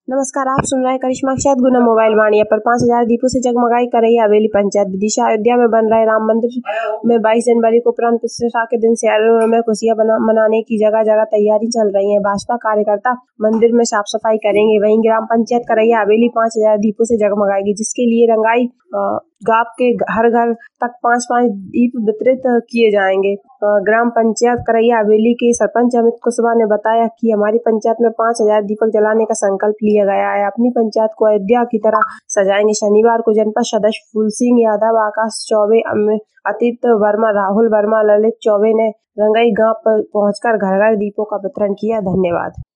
नमस्कार, आप सुन रहे हैं करिश्मा के साथ गुना मोबाइल वाणिया पर 5000 दीपों से जगमगाई कर रही है हवेली पंचायत। विदिशा अयोध्या में बन रहे राम मंदिर में 22 जनवरी को प्राण प्रतिष्ठा के दिन शहर में खुशियां मनाने की जगह जगह तैयारी चल रही है। भाजपा कार्यकर्ता मंदिर में साफ सफाई करेंगे। वहीं ग्राम पंचायत करैया हवेली 5000 दीपों से जगमगाएगी, जिसके लिए रंगाई गांव के हर घर तक 5-5 दीप वितरित किए जाएंगे। ग्राम पंचायत करैया हवेली के सरपंच अमित कुशवाहा ने बताया कि हमारी पंचायत में 5000 दीपक जलाने का संकल्प लिया गया है। अपनी पंचायत को अयोध्या की तरह सजाएंगे। शनिवार को जनपद सदस्य फूल सिंह यादव, आकाश चौबे, अतीत वर्मा, राहुल वर्मा, ललित चौबे ने रंगाई गांव पर पहुंचकर घर घर दीपों का वितरण किया। धन्यवाद।